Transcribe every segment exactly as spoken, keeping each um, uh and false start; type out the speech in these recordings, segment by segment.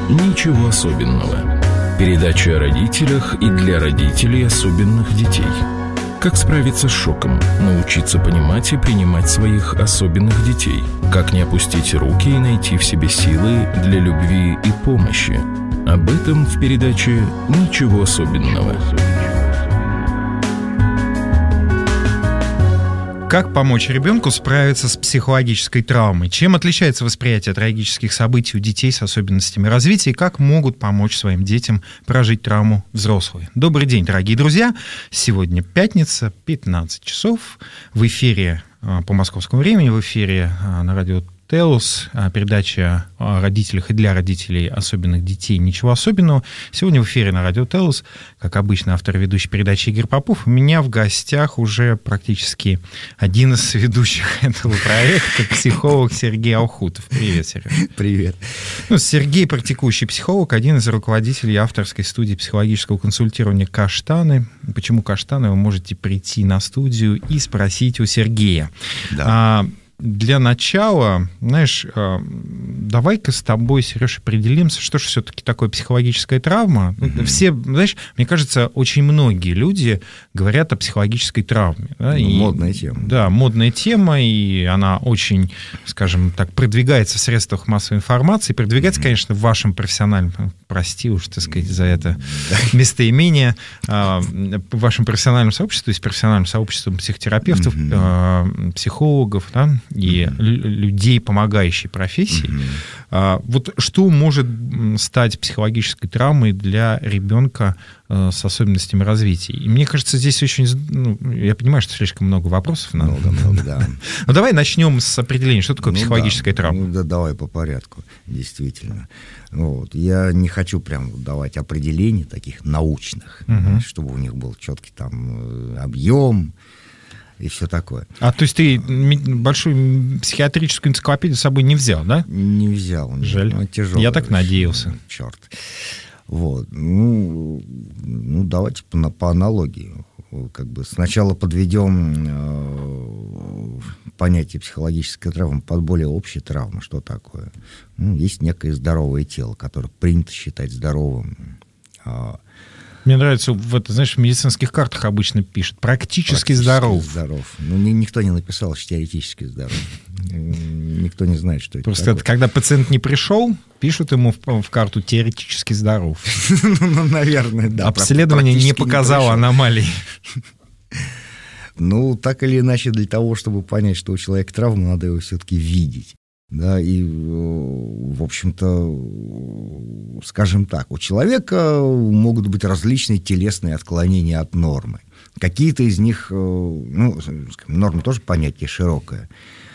«Ничего особенного». Передача о родителях и для родителей особенных детей. Как справиться с шоком, научиться понимать и принимать своих особенных детей. Как не опустить руки и найти в себе силы для любви и помощи. Об этом в передаче «Ничего особенного». Как помочь ребенку справиться с психологической травмой? Чем отличается восприятие трагических событий у детей с особенностями развития? И как могут помочь своим детям прожить травму взрослые? Добрый день, дорогие друзья! Сегодня пятница, пятнадцать часов. В эфире по московскому времени, в эфире на радио Телус, передача о родителях и для родителей особенных детей «Ничего особенного». Сегодня в эфире на радио Телус, как обычно, автор и ведущий передачи Игорь Попов. У меня в гостях уже практически один из ведущих этого проекта, психолог Сергей Алхутов. Привет, Серега. Привет. Ну, Сергей, практикующий психолог, один из руководителей авторской студии психологического консультирования «Каштаны». Почему «Каштаны»? Вы можете прийти на студию и спросить у Сергея. Да. А, Для начала, знаешь, давай-ка с тобой, Сереж, определимся, что же все-таки такое психологическая травма. Mm-hmm. Все, знаешь, мне кажется, очень многие люди говорят о психологической травме. Да, ну, и, модная тема. Да, модная тема, и она очень, скажем так, продвигается в средствах массовой информации. Продвигается, mm-hmm. конечно, в вашем профессиональном, прости уж, так сказать, за это mm-hmm. местоимение, в вашем профессиональном сообществе, то есть профессиональным сообществом психотерапевтов, mm-hmm. психологов, да, и mm-hmm. людей, помогающей профессии. Mm-hmm. Вот что может стать психологической травмой для ребенка с особенностями развития? И мне кажется, здесь очень... Ну, я понимаю, что слишком много вопросов. Много, много, да. Ну, давай начнем с определения, что такое ну, психологическая да. травма. Ну, да, давай по порядку, действительно. Вот. Я не хочу прям давать определений таких научных, mm-hmm. чтобы у них был четкий там объем, и все такое. А то есть ты большую психиатрическую энциклопедию с собой не взял, да? Не взял. Жаль. Ну, тяжелый. Я так надеялся. Черт. Вот. Ну, ну давайте по, по аналогии. Как бы сначала подведем э, понятие психологической травмы под более общей травмы. Что такое? Ну, есть некое здоровое тело, которое принято считать здоровым. Мне нравится, вот, знаешь, в медицинских картах обычно пишут «практически, практически здоров». здоров. Ну, никто не написал, что теоретически здоров. Никто не знает, что это Просто такое. Это, когда пациент не пришел, пишут ему в, в карту «теоретически здоров». Ну, наверное, да. Обследование не показало аномалий. Ну, так или иначе, для того, чтобы понять, что у человека травма, надо его все-таки видеть. Да, и, в общем-то, скажем так, у человека могут быть различные телесные отклонения от нормы. Какие-то из них, ну, норма тоже понятие широкое.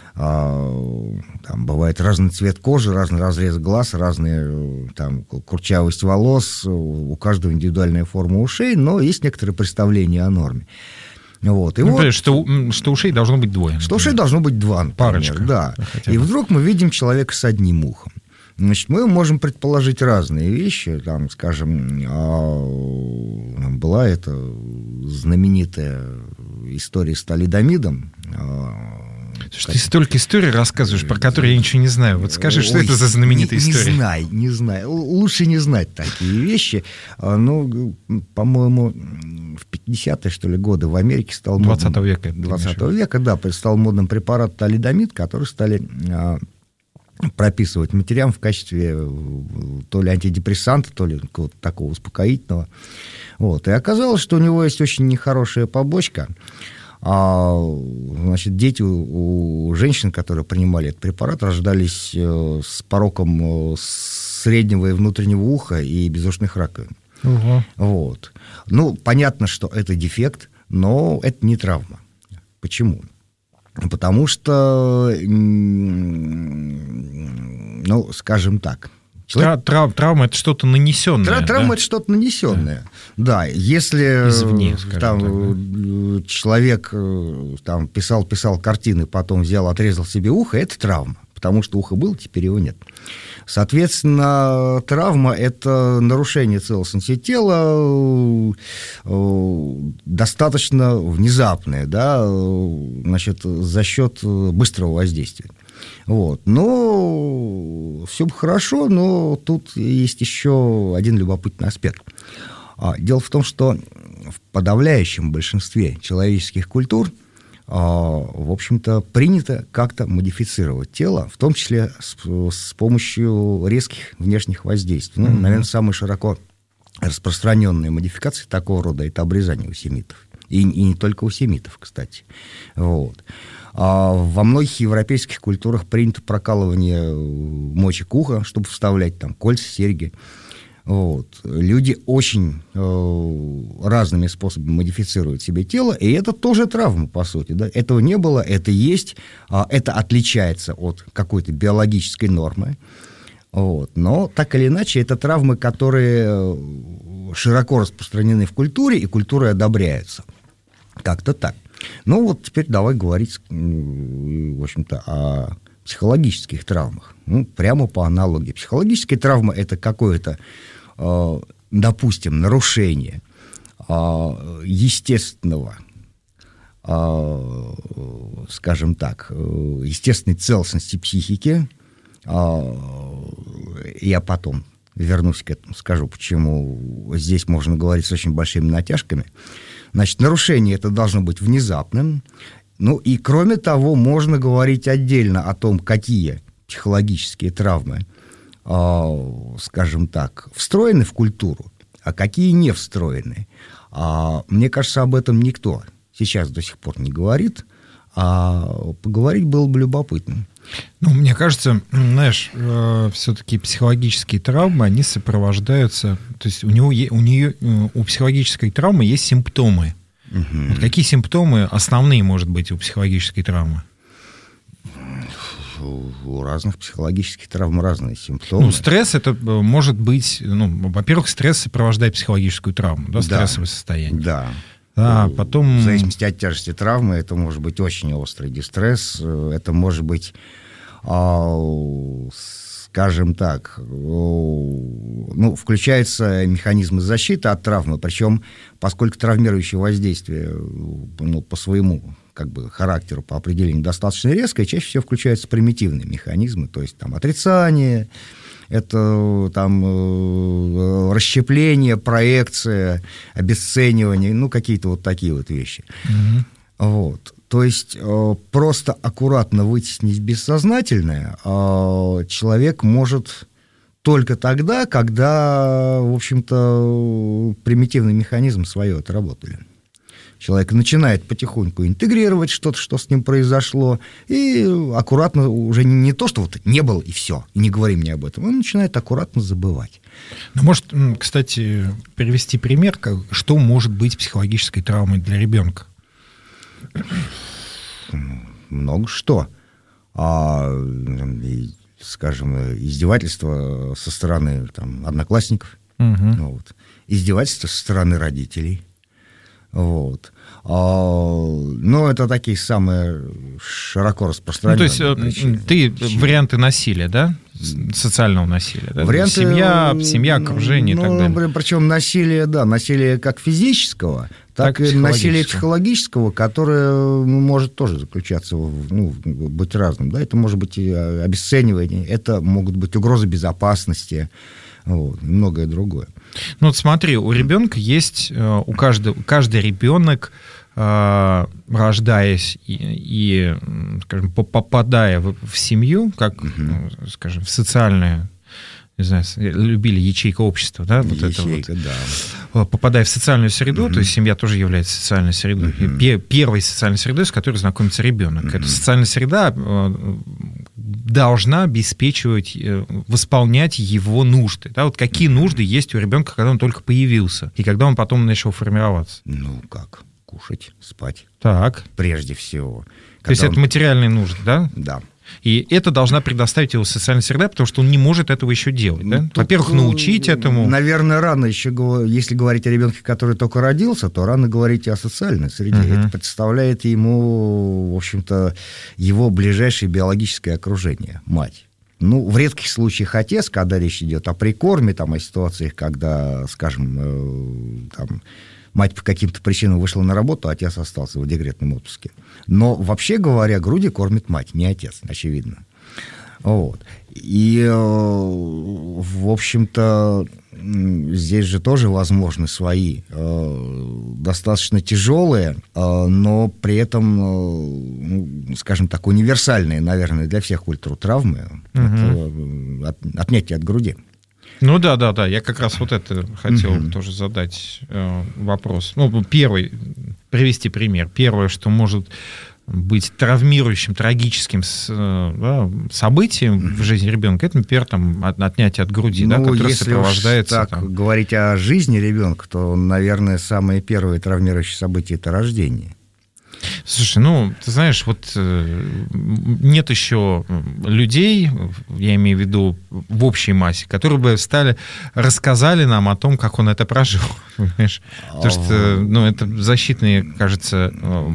Там бывает разный цвет кожи, разный разрез глаз, разная там курчавость волос, у каждого индивидуальная форма ушей, но есть некоторые представления о норме. Вот. И ну, вот, что, что ушей должно быть двое. Что например. ушей должно быть два, например. Парочка. Да. Да, и вдруг мы видим человека с одним ухом. Значит, мы можем предположить разные вещи. Там, скажем, была эта знаменитая история с талидомидом. Слушай, ты столько историй рассказываешь, про которые я ничего не знаю. Вот скажи, что Ой, это за знаменитая не, история? Не знаю, не знаю. Лучше не знать такие вещи. Ну, по-моему, в пятидесятые, что ли, годы в Америке стал модным... двадцатого века. двадцатого века, да, стал модным препарат талидомид, который стали прописывать матерям в качестве то ли антидепрессанта, то ли какого-то такого успокоительного. Вот. И оказалось, что у него есть очень нехорошая побочка. А, значит, дети у, у женщин, которые принимали этот препарат, рождались э, с пороком э, среднего и внутреннего уха и безушных раковин. Угу. Вот. Ну, понятно, что это дефект, но это не травма. Почему? Потому что, ну, скажем так, Человек... Трав, травма – это что-то нанесенное. Трав, да? Травма – это что-то нанесенное. Да, да, если извне, там, так, человек там, писал, писал картины, потом взял, отрезал себе ухо, это травма. потому что ухо было, теперь его нет. Соответственно, травма – это нарушение целостности тела, достаточно внезапное, да, значит, за счет быстрого воздействия. Вот. Но все бы хорошо, но тут есть еще один любопытный аспект. Дело в том, что в подавляющем большинстве человеческих культур, в общем-то, принято как-то модифицировать тело, в том числе с, с помощью резких внешних воздействий. Ну, mm-hmm. наверное, самые широко распространенные модификации такого рода – это обрезание у семитов. И, и не только у семитов, кстати. Вот. А во многих европейских культурах принято прокалывание мочек уха, чтобы вставлять там кольца, серьги. Вот. Люди очень э, разными способами модифицируют себе тело, и это тоже травма, по сути. Да? Этого не было, это есть, э, это отличается от какой-то биологической нормы. Вот. Но так или иначе, это травмы, которые широко распространены в культуре, и культурой одобряются. Как-то так. Ну вот теперь давай говорить, в общем-то, о психологических травмах. Ну, прямо по аналогии. Психологическая травма – это какое-то, допустим, нарушение естественного, скажем так, естественной целостности психики. Я потом вернусь к этому, скажу, почему здесь можно говорить с очень большими натяжками. Значит, нарушение это должно быть внезапным. Ну и кроме того, можно говорить отдельно о том, какие психологические травмы, э, скажем так, встроены в культуру, а какие не встроены. А, мне кажется, об этом никто сейчас до сих пор не говорит, а поговорить было бы любопытно. Ну, мне кажется, знаешь, э, все-таки психологические травмы, они сопровождаются, то есть у него, у нее, у психологической травмы есть симптомы. Угу. Вот какие симптомы основные, может быть, у психологической травмы? У разных психологических травм разные симптомы. Ну, стресс это может быть, ну, во-первых, стресс сопровождает психологическую травму, да, стрессовое да, состояние. Да. А потом... В зависимости от тяжести травмы, это может быть очень острый дистресс, это может быть, скажем так, ну, включаются механизмы защиты от травмы, причем, поскольку травмирующее воздействие, ну, по своему как бы характеру, по определению достаточно резкое, чаще всего включаются примитивные механизмы, то есть там отрицание, это там э, расщепление, проекция, обесценивание, ну, какие-то вот такие вот вещи. Mm-hmm. Вот. То есть э, просто аккуратно вытеснить бессознательное э, человек может только тогда, когда, в общем-то, примитивный механизм свое отработали. Человек начинает потихоньку интегрировать что-то, что с ним произошло, и аккуратно, уже не, не то, что вот не было, и все, и не говори мне об этом, он начинает аккуратно забывать. Ну, может, кстати, привести пример, как, что может быть психологической травмой для ребенка? Много что. А, скажем, издевательство со стороны там, одноклассников, угу. вот. Издевательство со стороны родителей. Вот. А, ну, это такие самые широко распространенные. Ну, то есть причины. Ты варианты насилия, да? Социального насилия, да? Варианты, семья, семья, окружение, ну, и так далее. Причем насилие, да, насилие как физического, так, так и насилие психологического, которое ну, может тоже заключаться, в, ну, быть разным. Да? Это может быть и обесценивание, это могут быть угрозы безопасности, вот, и многое другое. Ну вот смотри, у ребенка есть, у каждого, каждый ребенок, рождаясь и, и скажем, попадая в, в семью, как, угу. скажем, в социальную, не знаю, любили ячейка общества, да, вот ячейка, это вот, да. Попадая в социальную среду, угу. то есть семья тоже является социальной средой, угу. первой социальной средой, с которой знакомится ребенок. Угу. Эта социальная среда должна обеспечивать, восполнять его нужды. Да? Вот какие угу. нужды есть у ребенка, когда он только появился, и когда он потом начал формироваться? Ну, как? Кушать, спать. Так. Прежде всего. То есть он... это материальные нужды, да? Да. И это должна предоставить его социальная среда, потому что он не может этого еще делать. Да? Во-первых, научить этому. Наверное, рано еще, если говорить о ребенке, который только родился, то рано говорить о социальной среде. Uh-huh. Это представляет ему, в общем-то, его ближайшее биологическое окружение, мать. Ну, в редких случаях отец, когда речь идет о прикорме, там, о ситуациях, когда, скажем, э, там, мать по каким-то причинам вышла на работу, а отец остался в декретном отпуске. Но, вообще говоря, груди кормит мать, не отец, очевидно. Вот. И, в общем-то, здесь же тоже возможны свои достаточно тяжелые, но при этом, скажем так, универсальные, наверное, для всех культур травмы, угу. от, отнятие от груди. Ну да, да, да. Я как раз вот это хотел mm-hmm. тоже задать э, вопрос. Ну, первый, привести пример. Первое, что может быть травмирующим, трагическим с, да, событием mm-hmm. в жизни ребенка, это, например, там, отнятие от груди, ну, да, которое если сопровождается. Уж так там... говорить о жизни ребенка, то, наверное, самое первое травмирующее событие — это рождение. Слушай, ну, ты знаешь, вот э, нет еще людей, я имею в виду в общей массе, которые бы встали, рассказали нам о том, как он это прожил, понимаешь? Потому что, ну, это защитные, кажется,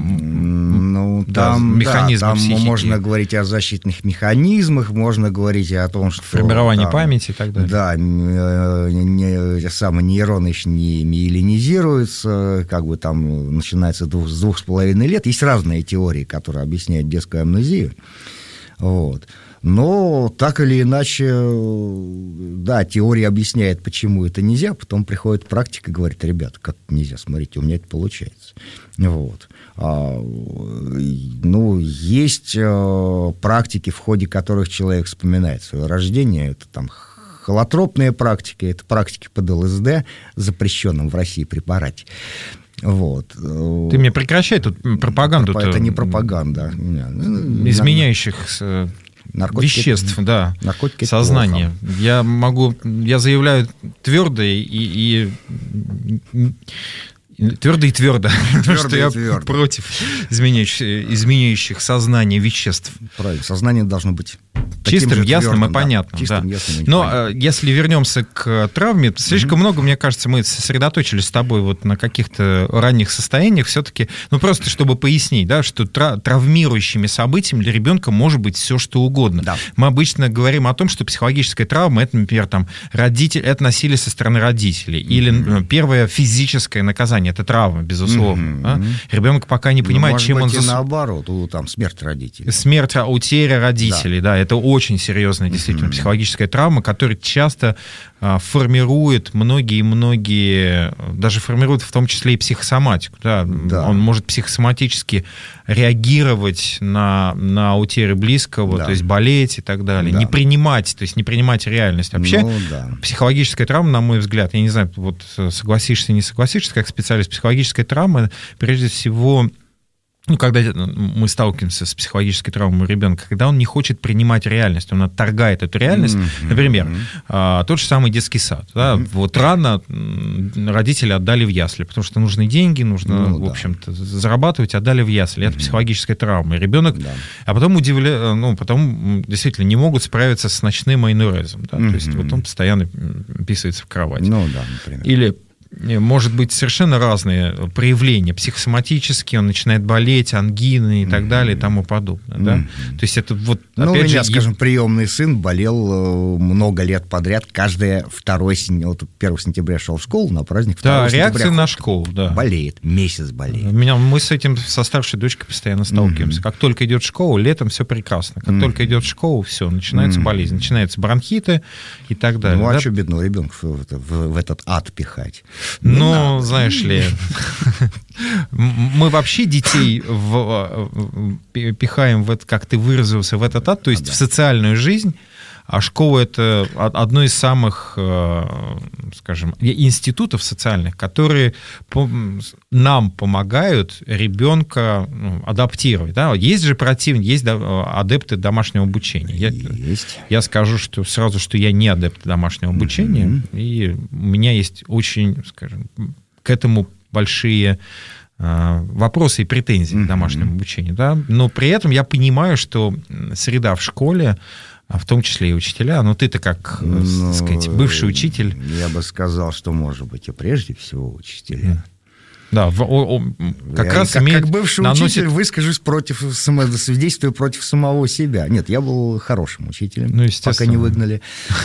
ну, да, там, механизмы да, там психики. Можно говорить о защитных механизмах, можно говорить о том, что... Формирование там, памяти и так далее. Да, не, не, самые нейроны еще не миелинизируются, как бы там начинается двух, с двух с половиной лет. Есть разные теории, которые объясняют детскую амнезию. Вот. Но так или иначе, да, теория объясняет, почему это нельзя, потом приходит практика и говорит: ребята, как это нельзя, смотрите, у меня это получается. Вот. А, ну, есть а, практики, в ходе которых человек вспоминает свое рождение, это там холотропные практики, это практики под ЛСД, запрещенном в России препарате. Вот. Ты мне прекращай тут пропаганду. Это не пропаганда. Изменяющих наркотики, веществ, да, наркотики сознание. Я могу, я заявляю твердо и, и твердо и твердо, что я твердо. против изменяющих, изменяющих сознание веществ. Правильно, сознание должно быть чистым, ясным твердым, и понятным. Да, чистым, да. ясным и Но понятным. Если вернемся к травме, слишком mm-hmm. много, мне кажется, мы сосредоточились с тобой вот на каких-то ранних состояниях. Все-таки, ну просто чтобы пояснить, да, что тра- травмирующими событиями для ребенка может быть все, что угодно. Да. Мы обычно говорим о том, что психологическая травма — это, например, там, родитель, это насилие со стороны родителей. Mm-hmm. Или первое физическое наказание — это травма, безусловно. Mm-hmm. Да? Ребенок пока не понимает, ну, чем быть, он... Зас... наоборот, там смерть родителей. Смерть, утеря родителей, да, да, это очень серьезная действительно mm-hmm. психологическая травма, которая часто а, формирует многие-многие, даже формирует в том числе и психосоматику. Да? Да. Он может психосоматически реагировать на, на утерю близкого, да. то есть болеть и так далее, да. не принимать, то есть не принимать реальность. Вообще ну, да. психологическая травма, на мой взгляд, я не знаю, вот согласишься, не согласишься, как специалист, психологическая травма, прежде всего... Ну, когда мы сталкиваемся с психологической травмой ребенка, когда он не хочет принимать реальность, он отторгает эту реальность. Mm-hmm. Например, mm-hmm. тот же самый детский сад. Да? Mm-hmm. Вот рано родители отдали в ясли, потому что нужны деньги, нужно, ну, в общем-то, да. зарабатывать, отдали в ясли. Это mm-hmm. психологическая травма. И ребенок, да. а потом удивля... ну, потом действительно не могут справиться с ночным айнурезом. Да? Mm-hmm. То есть вот он постоянно писается в кровать. Ну, да, например. Или может быть совершенно разные проявления. Психосоматические, он начинает болеть, ангины и так mm-hmm. далее и тому подобное. Mm-hmm. Да? То есть это вот... Ну, опять у меня, же, скажем, приемный сын болел много лет подряд. Каждое второе вот первого сентября шел в школу на праздник. Да, реакция на школу, да. Болеет, месяц болеет. Меня, мы с этим со старшей дочкой постоянно сталкиваемся. Mm-hmm. Как только идет в школу, летом все прекрасно. Как mm-hmm. только идет в школу, все, начинается mm-hmm. болезнь. Начинаются бронхиты и так далее. Ну, а да? что бедного ребенка в, в, в этот ад пихать? Ну, ну знаешь ли, мы вообще детей в, пихаем, в это, как ты выразился, в этот ад, то есть а, да. в социальную жизнь, а школа — это одно из самых, скажем, институтов социальных, которые нам помогают ребенка ну, адаптировать. Да? Есть же противники, есть адепты домашнего обучения. Я, я скажу что сразу, что я не адепт домашнего обучения, mm-hmm. и у меня есть очень, скажем, к этому большие вопросы и претензии mm-hmm. к домашнему обучению, да, но при этом я понимаю, что среда в школе, в том числе и учителя, ну ты-то как, ну, так сказать, бывший учитель. Я бы сказал, что, может быть, и прежде всего учителя. Да, в, о, о, как я, раз как, имеет, как бывший наносит... учитель выскажусь против, свидетельствую против самого себя. Нет, я был хорошим учителем, ну, пока не выгнали.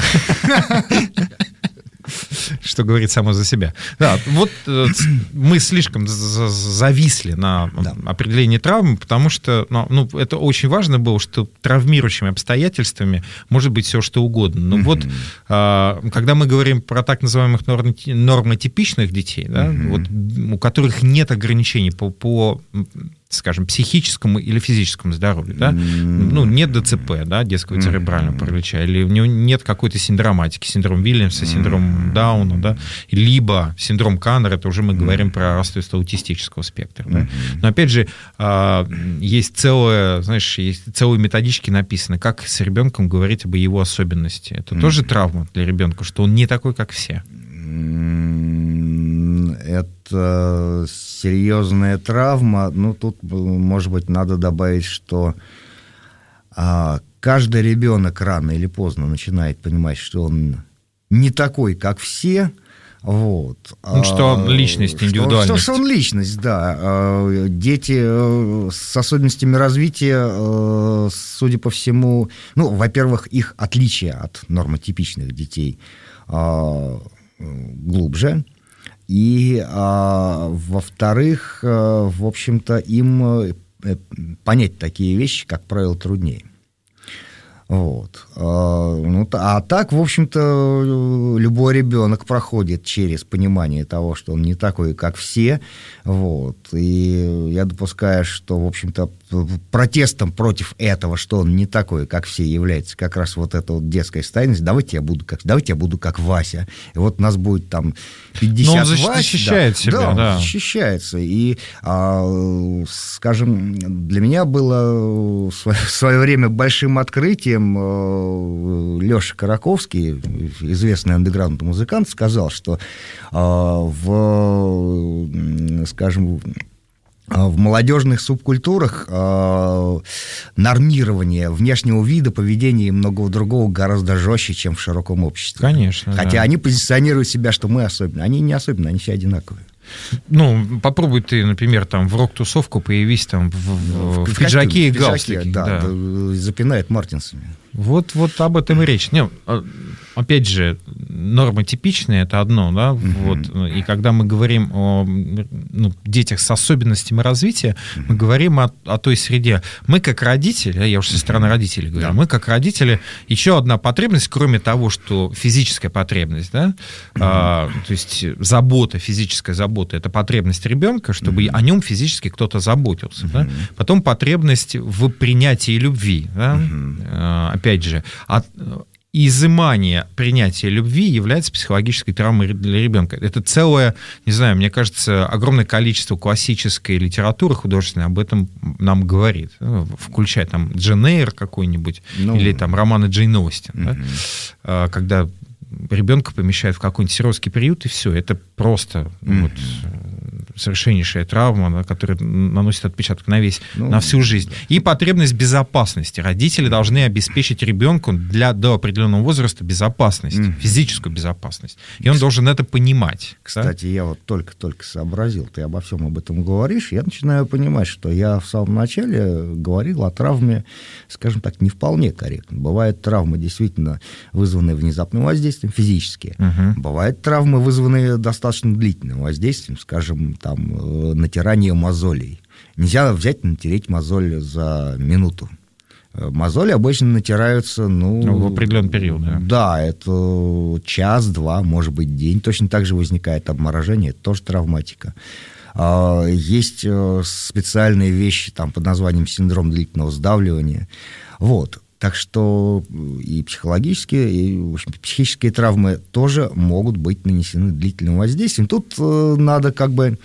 Что говорит само за себя. Да, вот э, мы слишком зависли на да. определении травмы, потому что ну, ну, это очень важно было, что травмирующими обстоятельствами может быть все, что угодно. Но mm-hmm. вот э, когда мы говорим про так называемых нормотипичных детей, да, mm-hmm. вот, у которых нет ограничений по, по скажем, психическому или физическому здоровью, да? Ну, нет ДЦП, да, детского церебрального паралича, или у него нет какой-то синдроматики, синдром Вильямса, синдром Дауна, да, либо синдром Каннера, это уже мы говорим про расстройство аутистического спектра, да? Но, опять же, есть целое, знаешь, есть целые методички написаны, как с ребенком говорить об его особенности. Это тоже травма для ребенка, что он не такой, как все. Это серьезная травма. Ну, тут, может быть, надо добавить, что а, каждый ребенок рано или поздно начинает понимать, что он не такой, как все. Вот. Ну, что он личность, индивидуальность. Что, что, что он личность, да. Дети с особенностями развития, судя по всему, ну, во-первых, их отличие от нормотипичных детей глубже. И, а, во-вторых, а, в общем-то, им понять такие вещи, как правило, труднее. Вот. А, ну, а так, в общем-то, любой ребенок проходит через понимание того, что он не такой, как все. Вот. И я допускаю, что, в общем-то, протестом против этого, что он не такой, как все, является как раз вот эта вот детская стайность. Давайте я буду как, давайте я буду как Вася. И вот у нас будет там пятьдесят Вась. Но он защищает да, себя. Да, он да. защищается. И, а, скажем, для меня было в свое время большим открытием Леша Караковский, известный андеграундный музыкант, сказал, что а, в, скажем, в молодежных субкультурах э, нормирование внешнего вида, поведения и многого другого гораздо жестче, чем в широком обществе. Конечно. Хотя да. они позиционируют себя, что мы особенные. Они не особенные, они все одинаковые. Ну, попробуй ты, например, там в рок-тусовку появись там в, в, в, в пиджаке и галстуке. Да, да. Запинает мартинсами. Вот, вот об этом и речь. Не, опять же, нормы типичные — это одно, да, mm-hmm. вот, и когда мы говорим о ну, детях с особенностями развития, mm-hmm. мы говорим о, о той среде. Мы как родители, я уж со стороны родителей говорю, yeah. мы как родители, еще одна потребность, кроме того, что физическая потребность, да, mm-hmm. а, то есть забота, физическая забота — это потребность ребенка, чтобы mm-hmm. о нем физически кто-то заботился, mm-hmm. да, потом потребность в принятии любви, да, mm-hmm. а, опять же, от изымание принятия любви является психологической травмой для ребенка. Это целое, не знаю, мне кажется, огромное количество классической литературы художественной об этом нам говорит. Включая там Джейн Эйр какой-нибудь, ну, или там романы Джейн Остин. Mm-hmm. Да? Когда ребенка помещают в какой-нибудь сиротский приют, и все, это просто mm-hmm. вот, совершеннейшая травма, да, которая наносит отпечаток на весь, ну, на всю жизнь. И потребность безопасности. Родители должны обеспечить ребенку для, до определенного возраста безопасность, mm-hmm. физическую безопасность. И он должен это понимать. Кстати, да? я вот только-только сообразил, ты обо всем об этом говоришь, я начинаю понимать, что я в самом начале говорил о травме, скажем так, не вполне корректно. Бывают травмы, действительно вызванные внезапным воздействием, физические. Uh-huh. Бывают травмы, вызванные достаточно длительным воздействием, скажем, там, натирание мозолей. Нельзя взять и натереть мозоль за минуту. Мозоли обычно натираются, ну... ну в определенный период, да. Да, это час-два, может быть, день. Точно так же возникает обморожение, это тоже травматика. Есть специальные вещи там, под названием синдром длительного сдавливания. Вот. Так что и психологические, и, в общем, психические травмы тоже могут быть нанесены длительным воздействием. Тут э, надо как бы,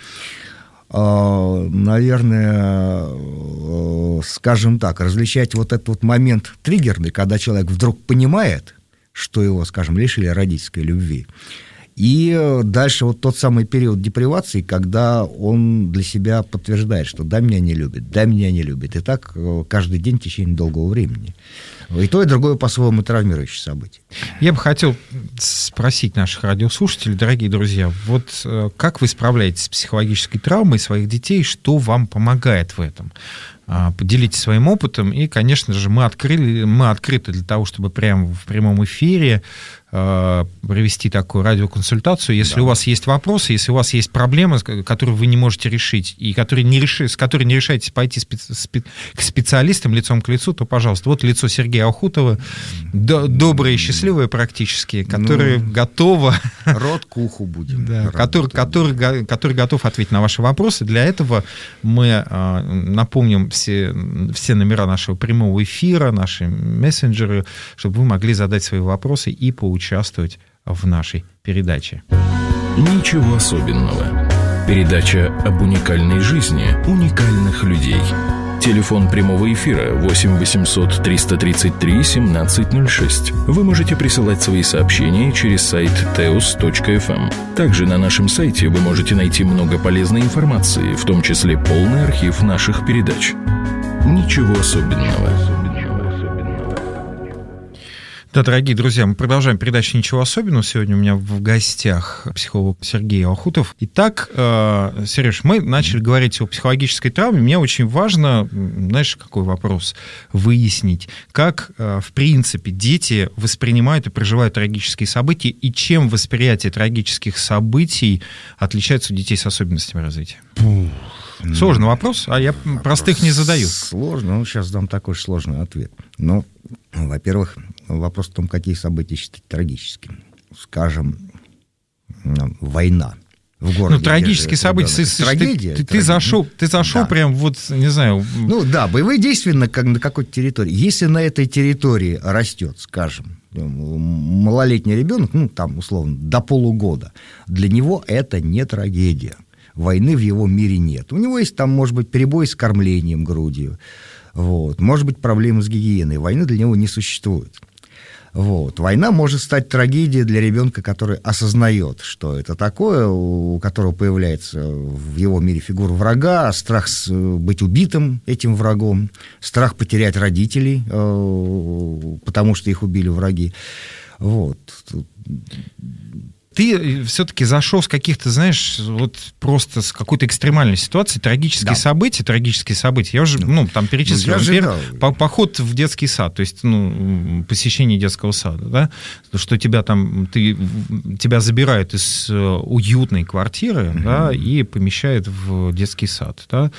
э, наверное, э, скажем так, различать вот этот вот момент триггерный, когда человек вдруг понимает, что его, скажем, лишили родительской любви, И дальше вот тот самый период депривации, когда он для себя подтверждает, что да, меня не любит, да, меня не любит. И так каждый день в течение долгого времени. И то, и другое по-своему травмирующее событие. Я бы хотел спросить наших радиослушателей, дорогие друзья, вот как вы справляетесь с психологической травмой своих детей, что вам помогает в этом? Поделитесь своим опытом, и, конечно же, мы, открыли, мы открыты для того, чтобы прямо в прямом эфире э, провести такую радиоконсультацию. Если да. у вас есть вопросы, если у вас есть проблемы, которые вы не можете решить, и которые не реши, с которыми не решаетесь пойти специ, спе, к специалистам лицом к лицу, то, пожалуйста, вот лицо Сергея Охутова, до, доброе и счастливое практически, которое ну, готово... Рот к уху будем. Да, который, который, который готов ответить на ваши вопросы. Для этого мы э, напомним Все, все номера нашего прямого эфира, наши мессенджеры, чтобы вы могли задать свои вопросы и поучаствовать в нашей передаче. Ничего особенного. Передача об уникальной жизни уникальных людей. Телефон прямого эфира восемь восемьсот триста тридцать три семнадцать ноль шесть. Вы можете присылать свои сообщения через сайт теос точка эф эм. Также на нашем сайте вы можете найти много полезной информации, в том числе полный архив наших передач. Ничего особенного. Да, дорогие друзья, мы продолжаем передачу «Ничего особенного». Сегодня у меня в гостях психолог Сергей Охутов. Итак, э, Сереж, мы начали говорить о психологической травме. Мне очень важно, знаешь, какой вопрос выяснить, как, э, в принципе, дети воспринимают и проживают трагические события, и чем восприятие трагических событий отличается у детей с особенностями развития? Сложный вопрос, а я вопрос простых не задаю. Сложно, ну, сейчас дам такой же сложный ответ. Ну, во-первых, вопрос в том, какие события считать трагическими. Скажем, война в городе. Ну, трагические события. Ты, трагедия, ты, ты, ты зашел, ты зашел да. прям вот, не знаю... Ну, да, боевые действия на, на какой-то территории. Если на этой территории растет, скажем, малолетний ребенок, ну, там, условно, до полугода, для него это не трагедия. Войны в его мире нет. У него есть там, может быть, перебой с кормлением грудью. Вот. Может быть, проблемы с гигиеной. Войны для него не существует. Вот. Война может стать трагедией для ребенка, который осознает, что это такое, у которого появляется в его мире фигура врага, страх быть убитым этим врагом, страх потерять родителей, потому что их убили враги. Вот. Ты все-таки зашел с каких-то, знаешь, вот просто с какой-то экстремальной ситуации, трагические да. события, трагические события. Я уже, ну, там перечислил. Ну, например, по- поход в детский сад, то есть, ну, посещение детского сада, да, что тебя там, ты, тебя забирают из уютной квартиры, mm-hmm. да, и помещают в детский сад, да.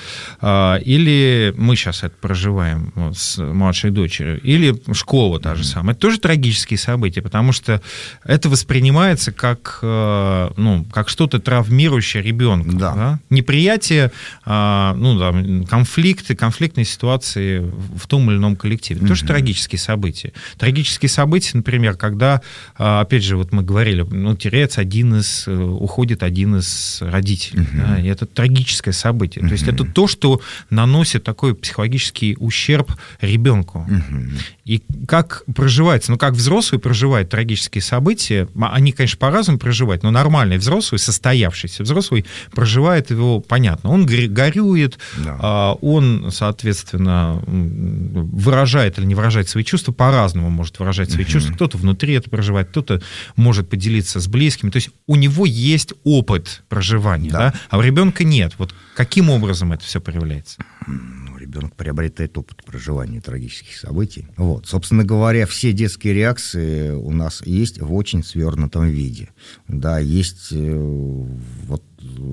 Или мы сейчас это проживаем вот, с младшей дочерью, или школа та же mm-hmm. самая. Это тоже трагические события, потому что это воспринимается как Как, ну, как что-то травмирующее ребенка. Да. Да? Неприятие, ну, да, конфликты, конфликтные ситуации в том или ином коллективе. Это mm-hmm. тоже трагические события. Трагические события, например, когда, опять же, вот мы говорили, ну, теряется один из, уходит один из родителей. Mm-hmm. Да? И это трагическое событие. Mm-hmm. То есть это то, что наносит такой психологический ущерб ребенку. Mm-hmm. И как проживается, ну, как взрослый проживает трагические события, они, конечно, по-разному проживать, но нормальный взрослый, состоявшийся взрослый проживает его, понятно, он горюет, да. он, соответственно, выражает или не выражает свои чувства, по-разному может выражать свои uh-huh. чувства, кто-то внутри это проживает, кто-то может поделиться с близкими, то есть у него есть опыт проживания, да. Да? А у ребенка нет. Вот каким образом это все проявляется? Ребенок приобретает опыт проживания трагических событий. Вот. Собственно говоря, все детские реакции у нас есть в очень свернутом виде. Да, есть вот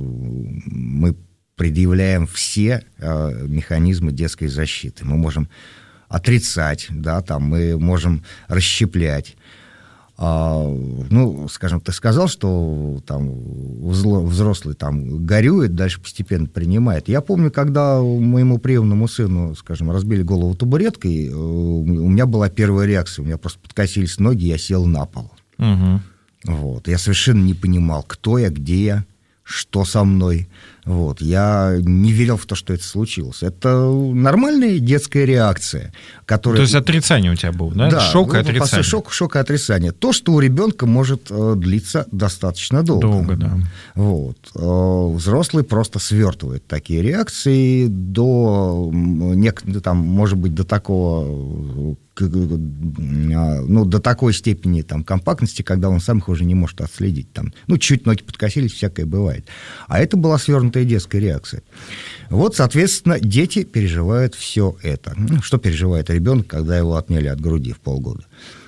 мы предъявляем все э, механизмы детской защиты. Мы можем отрицать, да, там, мы можем расщеплять. А, ну, скажем, ты сказал, что там взрослый там горюет, дальше постепенно принимает. Я помню, когда моему приемному сыну, скажем, разбили голову табуреткой, у меня была первая реакция, у меня просто подкосились ноги, я сел на пол. Угу. Вот. Я совершенно не понимал, кто я, где я, что со мной. Вот. Я не верил в то, что это случилось. Это нормальная детская реакция, которая... То есть отрицание у тебя было, да? Да, шок и ну, отрицание. Шок, шок и отрицание. То, что у ребенка может э, длиться достаточно долго. Долго, да. Вот. Э, взрослый просто свертывает такие реакции до, нек- там, может быть, до такого... ну, до такой степени там, компактности, когда он сам их уже не может отследить. Там, ну, чуть ноги подкосились, всякое бывает. А это была свернутая детская реакция. Вот, соответственно, дети переживают все это. Ну, что переживает ребенок, когда его отняли от груди в полгода?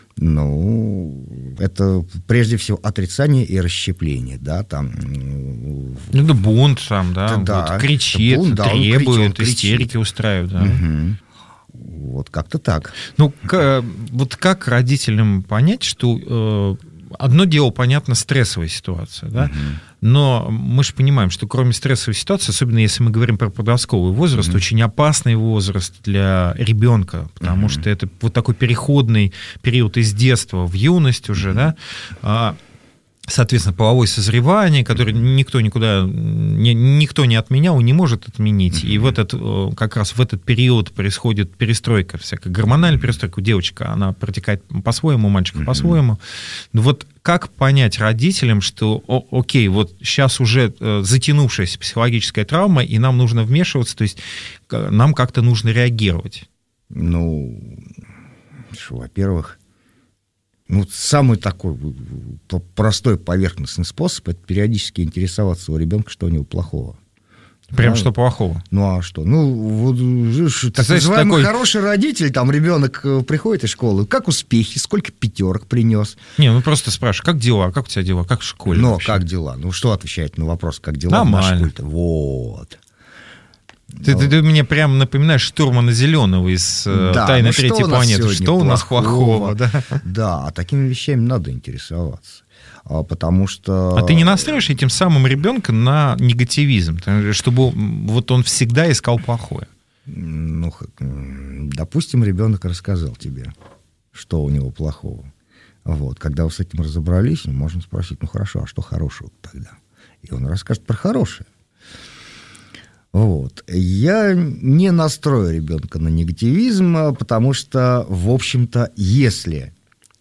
Ну, это прежде всего отрицание и расщепление, да, там... Ну, да, бунт там, да, да вот, кричит, бунт, да, требует, кричит, истерики кричит. устраивает, да. Угу. Вот как-то так. Ну, к, вот как родителям понять, что э, одно дело, понятно, стрессовая ситуация, да, uh-huh. но мы же понимаем, что кроме стрессовой ситуации, особенно если мы говорим про подростковый возраст, uh-huh. очень опасный возраст для ребенка, потому uh-huh. что это вот такой переходный период из детства в юность уже, uh-huh. да, соответственно, половое созревание, которое никто никуда, ни, никто не отменял и не может отменить. Mm-hmm. И в этот, как раз в этот период происходит перестройка, всякая гормональная перестройка. У девочки она протекает по-своему, у мальчика mm-hmm. по-своему. Но вот как понять родителям, что, о, окей, вот сейчас уже затянувшаяся психологическая травма, и нам нужно вмешиваться, то есть нам как-то нужно реагировать? Ну, что, во-первых, Ну, самый такой простой поверхностный способ — это периодически интересоваться у ребенка, что у него плохого. Прям да? что плохого? Ну, а что? Ну, вот, так знаешь, называемый такой... хороший родитель, там ребенок приходит из школы, как успехи, сколько пятерок принес? Не, ну просто спрашиваю, как дела, как у тебя дела, как в школе? Ну, вообще? как дела? Ну, что отвечать на вопрос, как дела Нормально. в нашей школе? Вот. Ты, ты, ты мне прям напоминаешь штурмана Зеленого из да, «Тайны ну третьей планеты». Что у нас плохого? Да, да, а такими вещами надо интересоваться. Потому что... А ты не настраиваешь этим самым ребенка на негативизм, чтобы вот он всегда искал плохое? Ну, допустим, ребенок рассказал тебе, что у него плохого. Вот. Когда вы с этим разобрались, можно спросить, ну хорошо, а что хорошего тогда? И он расскажет про хорошее. Вот. Я не настрою ребенка на негативизм, потому что, в общем-то, если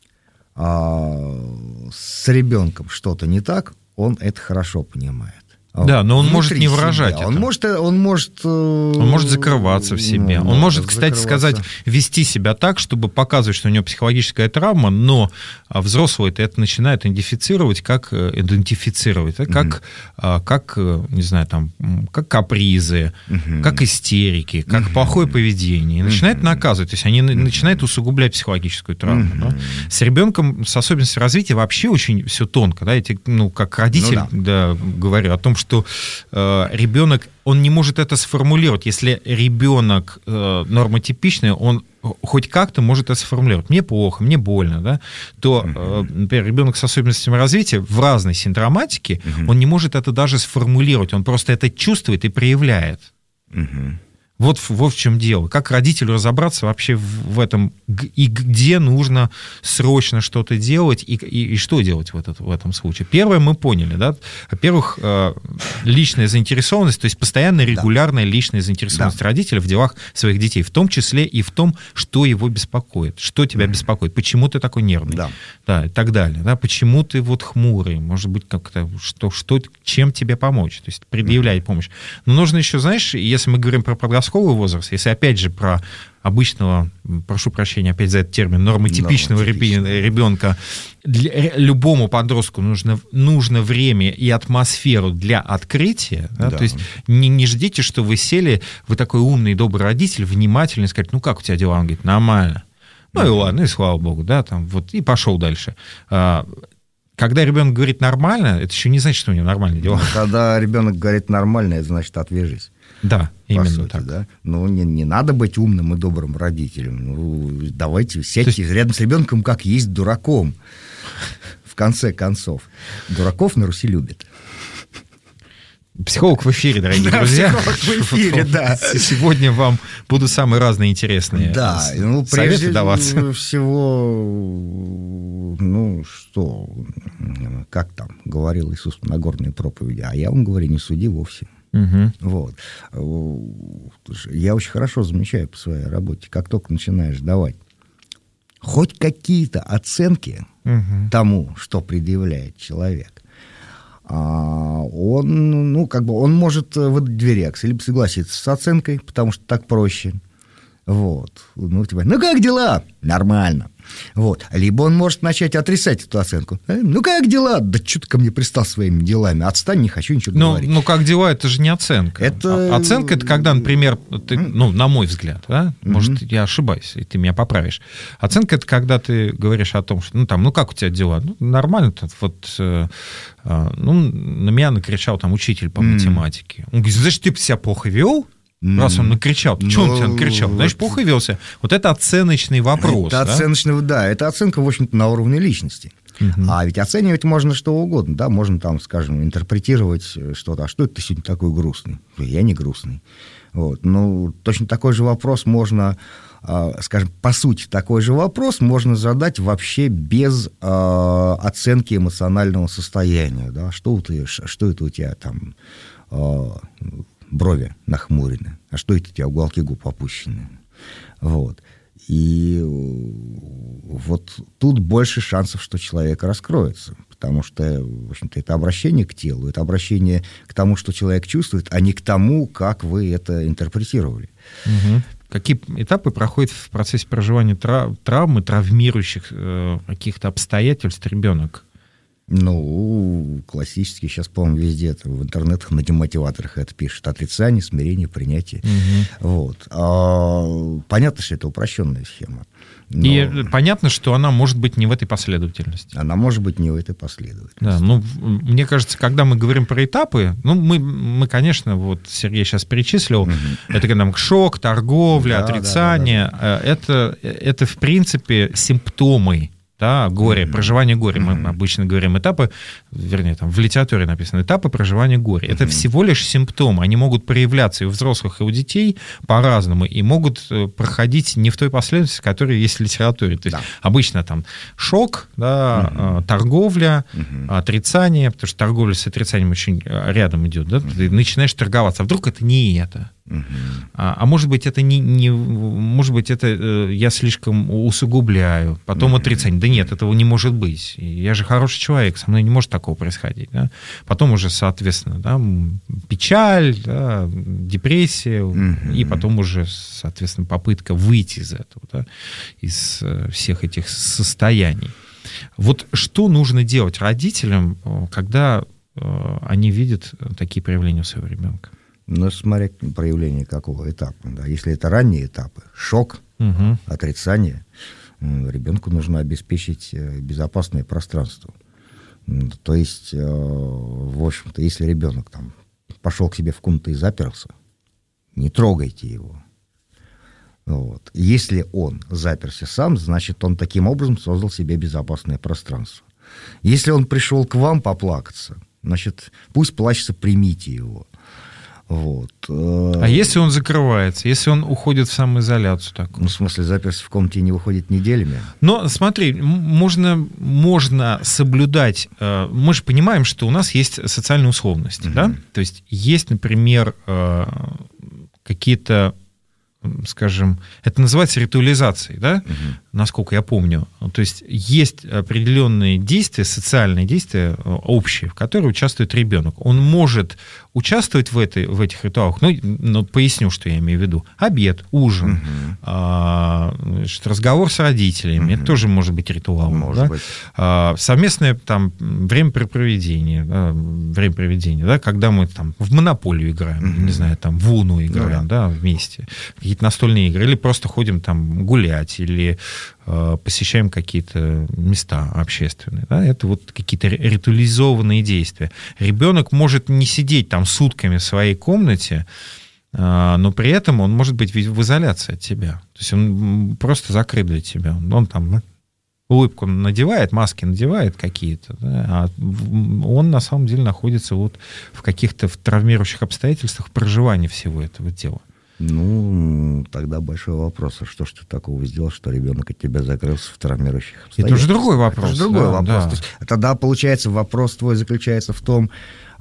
а, с ребенком что-то не так, он это хорошо понимает. Да, но он может не выражать себя. это. Он может, он может... Он может закрываться в себе. Ну, он может, кстати закрываться. сказать, вести себя так, чтобы показывать, что у него психологическая травма, но взрослый это начинает идентифицировать, как идентифицировать, как, mm-hmm. как, не знаю, там, как капризы, mm-hmm. как истерики, как mm-hmm. плохое поведение. И начинает mm-hmm. наказывать. То есть они mm-hmm. начинают усугублять психологическую травму. Mm-hmm. Да? С ребенком с особенностью развития вообще очень все тонко. Да? Я тебе, ну, как родитель ну, да. Да, говорю о том, что э, ребенок, он не может это сформулировать. Если ребенок э, нормотипичный, он хоть как-то может это сформулировать. Мне плохо, мне больно, да? То, э, например, ребенок с особенностями развития в разной симптоматике, uh-huh. он не может это даже сформулировать. Он просто это чувствует и проявляет. Uh-huh. Вот, вот в чем дело. Как родителю разобраться вообще в, в этом, и где нужно срочно что-то делать, и, и, и что делать в, этот, в этом случае. Первое мы поняли, да? Во-первых, личная заинтересованность, то есть постоянная, регулярная да. личная заинтересованность да. родителя в делах своих детей, в том числе и в том, что его беспокоит, что тебя mm-hmm. беспокоит, почему ты такой нервный, да. Да, и так далее. Да? Почему ты вот хмурый, может быть, как-то, что, что, чем тебе помочь, то есть предъявлять mm-hmm. помощь. Но нужно еще, знаешь, если мы говорим про подростковый возраст, если опять же про обычного, прошу прощения опять за этот термин, нормотипичного ребенка, для, любому подростку нужно, нужно время и атмосферу для открытия. Да? Да. То есть не, не ждите, что вы сели, вы такой умный, добрый родитель, внимательный, скажете, ну как у тебя дела? Он говорит, нормально. Ну и ладно, и слава богу, да, там, вот, и пошел дальше. Когда ребенок говорит нормально, это еще не значит, что у него нормальные дела. Когда ребенок говорит нормально, это значит отвяжись. Да, именно сути, так. Да? Ну, не, не надо быть умным и добрым родителем. Ну, давайте сядьте есть... рядом с ребенком, как есть, дураком. В конце концов. Дураков на Руси любят. Психолог в эфире, дорогие да, друзья. Психолог в эфире, да. Сегодня вам будут самые разные интересные да, ну, советы прежде даваться. всего, ну, что, как там говорил Иисус в Нагорной проповеди, а я вам говорю, не суди вовсе. Угу. Вот. Я очень хорошо замечаю по своей работе, как только начинаешь давать хоть какие-то оценки угу. тому, что предъявляет человек, он, ну, как бы, он может выдать две реакции. Либо согласиться с оценкой, потому что так проще. Вот. Ну, типа, ну, как дела? Нормально. Вот. Либо он может начать отрицать эту оценку. Ну, как дела? Да что ты ко мне пристал своими делами? Отстань, не хочу ничего ну, говорить. Ну, как дела, это же не оценка. Это... Оценка — это когда, например, ты, ну, на мой взгляд, да? Может, я ошибаюсь, и ты меня поправишь. Оценка — это когда ты говоришь о том, что, ну, там, ну, как у тебя дела? Ну, нормально. Вот, э, э, ну, на меня накричал там учитель по математике. Он говорит, знаешь, ты себя плохо вел? Раз он накричал, ну, что он тебя накричал? Значит, плохо велся. Вот это оценочный вопрос. Это да? оценочный, да, это оценка, в общем-то, на уровне личности. Uh-huh. А ведь оценивать можно что угодно, да, можно там, скажем, интерпретировать что-то. А что это ты сегодня такой грустный? Я не грустный. Вот. Ну, точно такой же вопрос можно, скажем, по сути, такой же вопрос можно задать вообще без э, оценки эмоционального состояния, да. Что, ты, что это у тебя там... Э, брови нахмурены, а что это у тебя уголки губ опущены? Вот. И вот тут больше шансов, что человек раскроется, потому что, в общем-то, это обращение к телу, это обращение к тому, что человек чувствует, а не к тому, как вы это интерпретировали. Угу. Какие этапы проходят в процессе проживания трав- травмы, травмирующих э, каких-то обстоятельств ребенок? Ну, классически сейчас, по-моему, везде это, в интернетах, на демотиваторах это пишут. Отрицание, смирение, принятие. Угу. Вот. А, понятно, что это упрощенная схема. Но... И понятно, что она может быть не в этой последовательности. Она может быть не в этой последовательности. Да, ну, мне кажется, когда мы говорим про этапы, ну, мы, мы конечно, вот Сергей сейчас перечислил, угу. это когда шок, торговля, да, отрицание. Да, да, да. Это, это, в принципе, симптомы. Да, горе, mm-hmm. проживание горя. Мы mm-hmm. обычно говорим этапы, вернее, там в литературе написано этапы проживания горя. Mm-hmm. Это всего лишь симптомы. Они могут проявляться и у взрослых, и у детей по-разному, и могут проходить не в той последовательности, которая есть в литературе. То есть да. обычно там шок, да, mm-hmm. торговля, mm-hmm. отрицание, потому что торговля с отрицанием очень рядом идет. Да? Mm-hmm. Ты начинаешь торговаться. А вдруг это не это? Uh-huh. А, а может быть, это не, не может быть, это э, я слишком усугубляю, потом uh-huh. отрицание. Да нет, этого не может быть. Я же хороший человек, со мной не может такого происходить. Да? Потом уже, соответственно, да, печаль, да, депрессия, uh-huh. и потом уже, соответственно, попытка выйти из этого, да, из всех этих состояний. Вот что нужно делать родителям, когда э, они видят такие проявления у своего ребенка? Ну, смотря проявление какого этапа. Да. Если это ранние этапы, шок, угу. отрицание, ребенку нужно обеспечить безопасное пространство. То есть, в общем-то, если ребенок там пошел к себе в комнату и заперся, не трогайте его. Вот. Если он заперся сам, значит, он таким образом создал себе безопасное пространство. Если он пришел к вам поплакаться, значит, пусть плачется, примите его. Вот. А если он закрывается, если он уходит в самоизоляцию такую? Ну, в смысле, заперся в комнате и не выходит неделями? Но смотри, можно, можно соблюдать... Мы же понимаем, что у нас есть социальные условности, угу. да? То есть есть, например, какие-то, скажем, это называется ритуализацией, да? Угу. Насколько я помню. То есть есть определенные действия, социальные действия общие, в которых участвует ребенок. Он может участвовать в, этой, в этих ритуалах. Ну, ну, поясню, что я имею в виду. Обед, ужин, угу. а, разговор с родителями. Угу. Это тоже может быть ритуалом. Может да? быть. А, совместное там, времяпрепроведение, да, времяпроведение, да, когда мы там, в монополию играем, угу. не знаю, там, в Уну играем, да. Да, вместе. Какие-то настольные игры. Или просто ходим там гулять, или посещаем какие-то места общественные. Да? Это вот какие-то ритуализованные действия. Ребенок может не сидеть там сутками в своей комнате, но при этом он может быть в изоляции от тебя. То есть он просто закрыт для тебя. Он там улыбку надевает, маски надевает какие-то, да, а он на самом деле находится вот в каких-то в травмирующих обстоятельствах проживания всего этого дела. Ну, тогда большой вопрос, а что ж ты такого сделал, что ребенок от тебя закрылся в травмирующих обстоятельствах? Это уже другой вопрос. Это уже другой да, вопрос. Да. То есть, тогда, получается, вопрос твой заключается в том,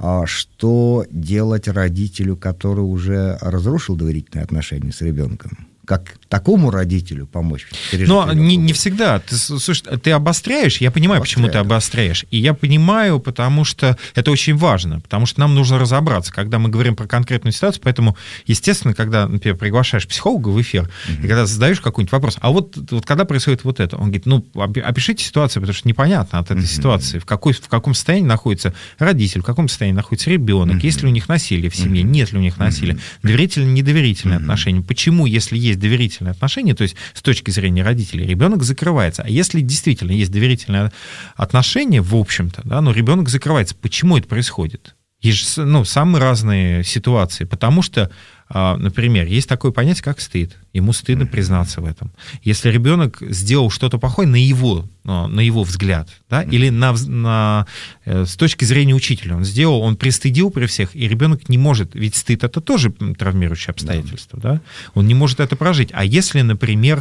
что делать родителю, который уже разрушил доверительные отношения с ребенком? Как такому родителю помочь пережить? Но не, не всегда. Ты, слушай, ты обостряешь, я понимаю, Обостряю. почему ты обостряешь. И я понимаю, потому что это очень важно, потому что нам нужно разобраться, когда мы говорим про конкретную ситуацию. Поэтому, естественно, когда, например, приглашаешь психолога в эфир, mm-hmm. и когда задаешь какой-нибудь вопрос, а вот, вот когда происходит вот это, он говорит, ну, опишите ситуацию, потому что непонятно от этой mm-hmm. ситуации, в, какой, в каком состоянии находится родитель, в каком состоянии находится ребенок, mm-hmm. есть ли у них насилие в семье, mm-hmm. нет ли у них насилия, mm-hmm. доверительные, недоверительные mm-hmm. отношения. Почему, если есть доверительные отношения, то есть с точки зрения родителей, ребенок закрывается. А если действительно есть доверительные отношения, в общем-то, да, но ребенок закрывается, почему это происходит? Есть ну, самые разные ситуации, потому что, например, есть такое понятие, как стыд. Ему стыдно признаться в этом. Если ребенок сделал что-то плохое на его, на его взгляд, да, или на, на, с точки зрения учителя, он сделал, он пристыдил при всех, и ребенок не может, ведь стыд — это тоже травмирующее обстоятельство, да. Да? Он не может это прожить. А если, например,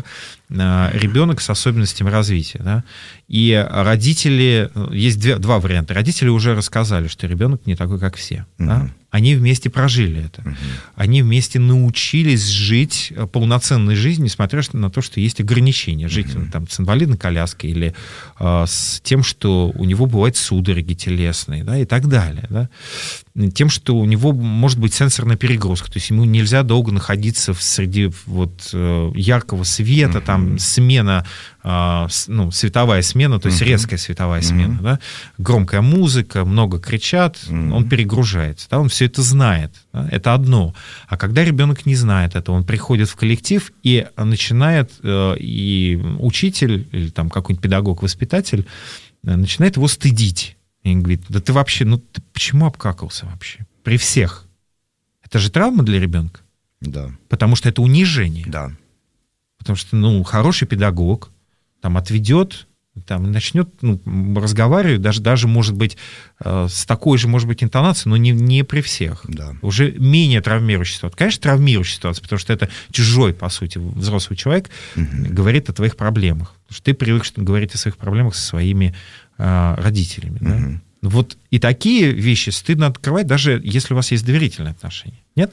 ребенок с особенностями развития, да, и родители, есть две, два варианта. Родители уже рассказали, что ребенок не такой, как все, mm-hmm. да? Они вместе прожили это. Uh-huh. Они вместе научились жить полноценной жизнью, несмотря на то, что есть ограничения. Жить uh-huh. там, с инвалидной коляской или э, с тем, что у него бывают судороги телесные, да, и так далее. Да. Тем, что у него может быть сенсорная перегрузка. То есть ему нельзя долго находиться в среди вот, э, яркого света, uh-huh. там смена, э, ну, световая смена, то есть uh-huh. резкая световая uh-huh. смена. Да. Громкая музыка, много кричат, uh-huh. он перегружается. Да, он все это знает. Да, это одно. А когда ребенок не знает этого, он приходит в коллектив и начинает, э, и учитель, или там какой-нибудь педагог-воспитатель э, начинает его стыдить. И он говорит, да ты вообще, ну ты почему обкакался вообще? При всех. Это же травма для ребенка. Да. Потому что это унижение. Да. Потому что, ну, хороший педагог там отведет, там начнет ну, разговаривать, даже, даже, может быть, э, с такой же, может быть, интонацией, но не, не при всех. Да. Уже менее травмирующая ситуация. Конечно, травмирующая ситуация, потому что это чужой, по сути, взрослый человек угу. говорит о твоих проблемах. Потому что ты привык говорить о своих проблемах со своими э, родителями. Угу. Да? Вот и такие вещи стыдно открывать, даже если у вас есть доверительные отношения. Нет?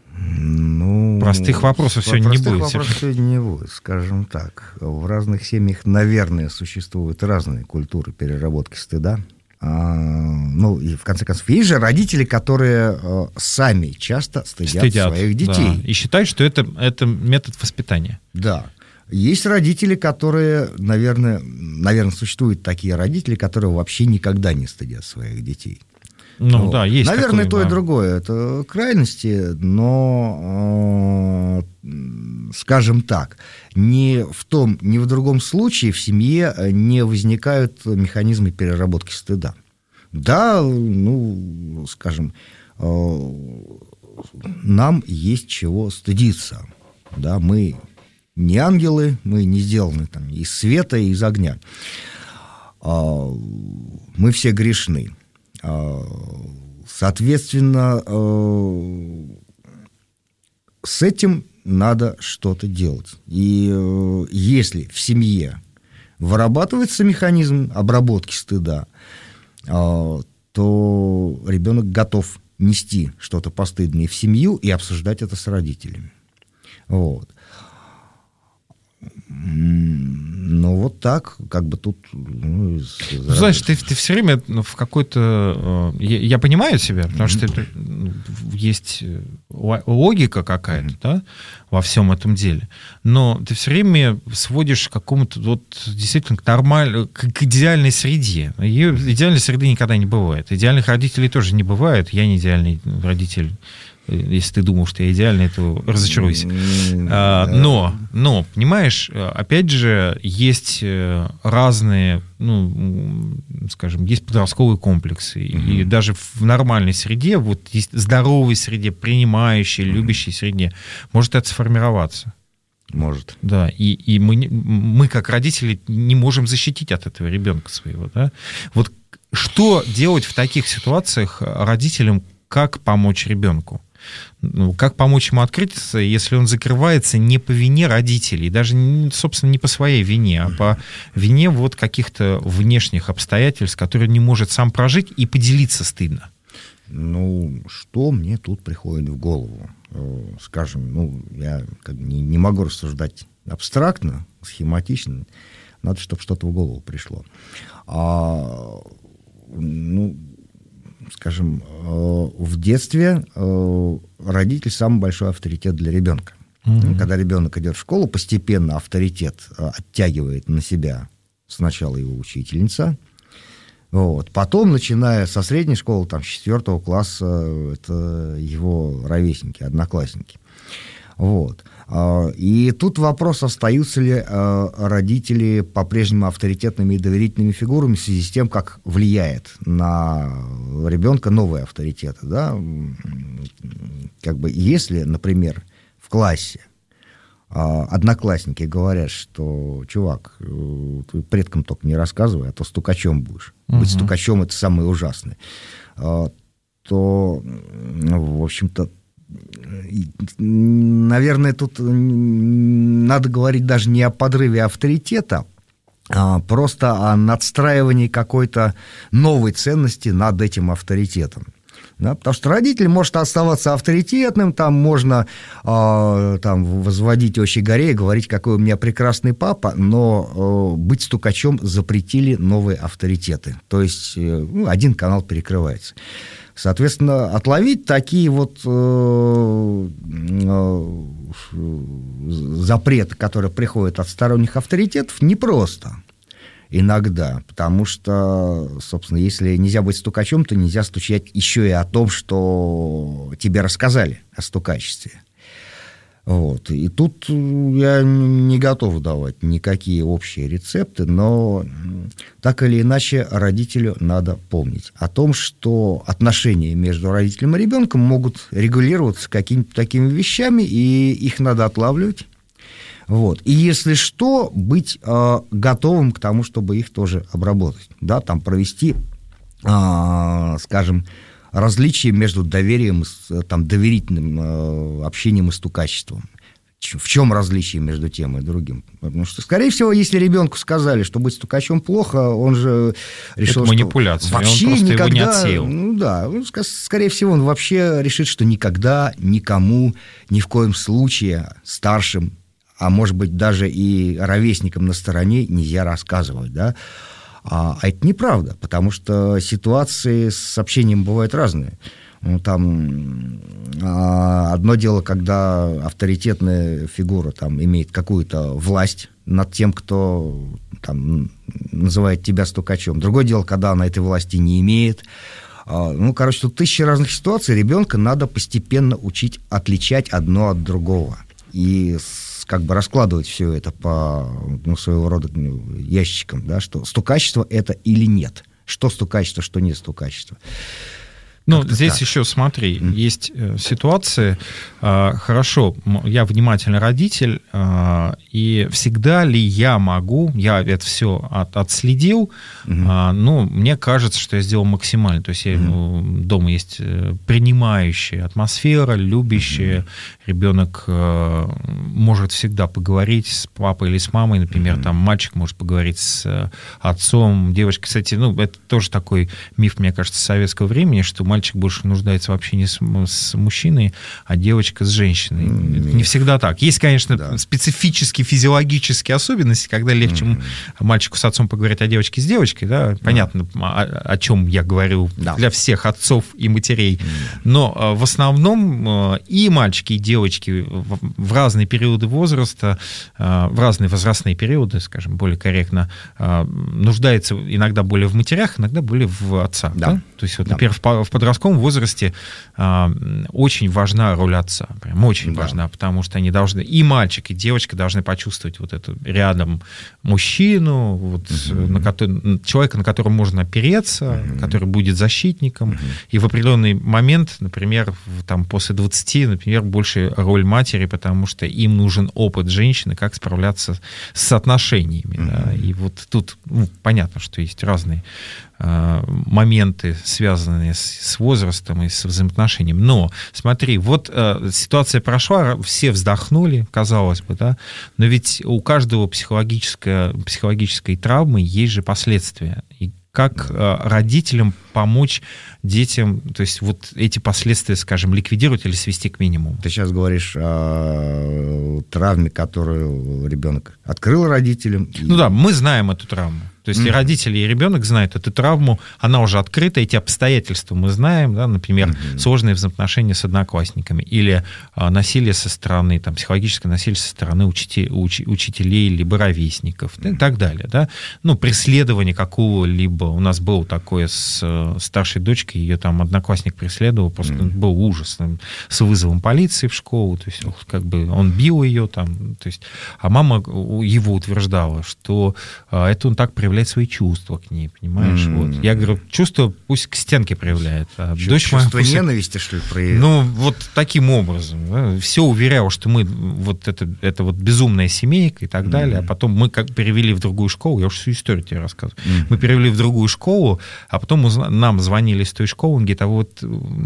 Ну, простых вопросов сегодня не будет. Простых вопросов сегодня не будет, скажем так. В разных семьях, наверное, существуют разные культуры переработки стыда. А, ну, и в конце концов, есть же родители, которые а, сами часто стыдят, стыдят своих детей. Да, и считают, что это, это метод воспитания. Да. Есть родители, которые, наверное, наверное, существуют такие родители, которые вообще никогда не стыдят своих детей. Ну, вот. Да, есть Наверное, такое, то да. и другое. Это крайности, но, э, скажем так, ни в том, ни в другом случае в семье не возникают механизмы переработки стыда. Да, ну, скажем, э, нам есть чего стыдиться. Да, мы не ангелы, мы не сделаны там из света и из огня. Э, мы все грешны. Соответственно, с этим надо что-то делать. И если в семье вырабатывается механизм обработки стыда, то ребенок готов нести что-то постыдное в семью и обсуждать это с родителями. Вот. Ну, вот так, как бы тут... Ну, знаешь, ты, ты все время в какой-то... Я, я понимаю себя, потому mm-hmm. что это, есть логика какая-то, mm-hmm. да, во всем этом деле, но ты все время сводишь к какому-то вот действительно к нормальной, к идеальной среде. Ее идеальной среды никогда не бывает. Идеальных родителей тоже не бывает. Я не идеальный родитель. Если ты думал, что я идеальный, то разочаруйся. А, но, но, понимаешь, опять же, есть разные, ну, скажем, есть подростковые комплексы. Mm-hmm. И даже в нормальной среде, вот есть здоровой среде, принимающей, mm-hmm. любящей среде, может это сформироваться. Может. Да, и, и мы, мы, как родители, не можем защитить от этого ребенка своего. Да? Вот что делать в таких ситуациях родителям, как помочь ребенку? Ну, как помочь ему открыться, если он закрывается не по вине родителей, даже, собственно, не по своей вине, а по вине вот каких-то внешних обстоятельств, которые не может сам прожить, и поделиться стыдно? Ну, что мне тут приходит в голову? Скажем, ну, я как бы не, не могу рассуждать абстрактно, схематично, надо, чтобы что-то в голову пришло. А, ну, скажем, в детстве родитель самый большой авторитет для ребенка. Mm-hmm. Когда ребенок идет в школу, постепенно авторитет оттягивает на себя сначала его учительница. Вот. Потом, начиная со средней школы, там, с четвертого класса, это его ровесники, одноклассники. Вот. И тут вопрос, остаются ли родители по-прежнему авторитетными и доверительными фигурами в связи с тем, как влияет на ребенка новые авторитеты. Да? Как бы, если, например, в классе одноклассники говорят, что, чувак, ты предкам только не рассказывай, а то стукачом будешь. Uh-huh. Быть стукачом — это самое ужасное. То, в общем-то, наверное, тут надо говорить даже не о подрыве авторитета, а просто о надстраивании какой-то новой ценности над этим авторитетом. Да, потому что родитель может оставаться авторитетным, там можно э, там, возводить очи горе и говорить, какой у меня прекрасный папа, но э, быть стукачом запретили новые авторитеты. То есть э, ну, один канал перекрывается. Соответственно, отловить такие вот э, э, запреты, которые приходят от сторонних авторитетов, непросто. Иногда, потому что, собственно, если нельзя быть стукачом, то нельзя стучать еще и о том, что тебе рассказали о стукачестве. Вот. И тут я не готов давать никакие общие рецепты, но так или иначе родителю надо помнить о том, что отношения между родителем и ребенком могут регулироваться какими-то такими вещами, и их надо отлавливать. Вот. И если что, быть э, готовым к тому, чтобы их тоже обработать. Да, там провести, э, скажем, различие между доверием, там, доверительным э, общением и стукачеством. В чем различие между тем и другим? Потому что, скорее всего, если ребенку сказали, что быть стукачом плохо, он же решил, это манипуляция, что вообще он просто никогда, его не отсеял. Ну да, скорее всего, он вообще решит, что никогда, никому, ни в коем случае старшим, а может быть, даже и ровесникам на стороне нельзя рассказывать, да? А, а это неправда, потому что ситуации с общением бывают разные. Ну, там а, одно дело, когда авторитетная фигура там имеет какую-то власть над тем, кто там называет тебя стукачом. Другое дело, когда она этой власти не имеет. А, ну, короче, тут тысячи разных ситуаций. Ребенка надо постепенно учить отличать одно от другого. И как бы раскладывать все это по, ну, своего рода ящикам, да, что стукачество это или нет, что стукачество, что не стукачество. Ну, здесь так. Еще, смотри, mm. есть ситуации, э, хорошо, я внимательный родитель, э, и всегда ли я могу, я это все от, отследил, mm-hmm. э, ну, мне кажется, что я сделал максимально, то есть я, mm-hmm. ну, дома есть принимающая атмосфера, любящая, mm-hmm. ребенок э, может всегда поговорить с папой или с мамой, например, mm-hmm. там мальчик может поговорить с отцом, девочка, кстати, ну, это тоже такой миф, мне кажется, советского времени, что мальчик больше нуждается в общении с, с мужчиной, а девочка с женщиной. Mm-hmm. Не всегда так. Есть, конечно, да. специфические физиологические особенности, когда легче mm-hmm. мальчику с отцом поговорить, а девочке с девочкой. Да? Mm-hmm. Понятно, о, о чем я говорю да. для всех отцов и матерей. Mm-hmm. Но в основном и мальчики, и девочки в, в разные периоды возраста, в разные возрастные периоды, скажем, более корректно, нуждаются иногда более в матерях, иногда более в отцах. Да. Да? То есть, вот, да. например, в, в подростковом возрасте э, очень важна роль отца, прям очень Да. важна, потому что они должны, и мальчик, и девочка должны почувствовать вот эту рядом мужчину, вот, mm-hmm. на который, человека, на которого можно опереться, mm-hmm. который будет защитником, mm-hmm. и в определенный момент, например, там, после двадцати, например, больше роль матери, потому что им нужен опыт женщины, как справляться с отношениями. Mm-hmm. Да? И вот тут ну, понятно, что есть разные э, моменты, связанные с, с возрастом и с взаимоотношением. Но, смотри, вот э, ситуация прошла, все вздохнули, казалось бы, да, но ведь у каждого психологической, психологической травмы есть же последствия. И как э, родителям помочь детям, то есть вот эти последствия, скажем, ликвидировать или свести к минимуму? Ты сейчас говоришь о травме, которую ребенок открыл родителям. Ну и... да, мы знаем эту травму. То есть mm-hmm. и родители, и ребенок знают эту травму, она уже открыта, эти обстоятельства мы знаем, да, например, mm-hmm. сложные взаимоотношения с одноклассниками или а, насилие со стороны, там, психологическое насилие со стороны учителей, уч, учителей либо ровесников, mm-hmm. и так далее. Да? Ну, преследование какого-либо. У нас было такое с э, старшей дочкой, ее там одноклассник преследовал, просто mm-hmm. был ужас с вызовом полиции в школу, то есть как бы он бил ее там, то есть, а мама его утверждала, что э, это он так проявляет свои чувства к ней, понимаешь? Mm-hmm. Вот. Я говорю, чувства пусть к стенке проявляет. А Чувство дочь моя, пусть... ненависти, что ли, проявляет? Ну, вот таким образом. Да? Все уверял, что мы вот это, это вот безумная семейка и так mm-hmm. далее. А потом мы как перевели в другую школу, я уже всю историю тебе рассказываю. Mm-hmm. Мы перевели в другую школу, а потом нам звонили с той школы, он говорит, а вот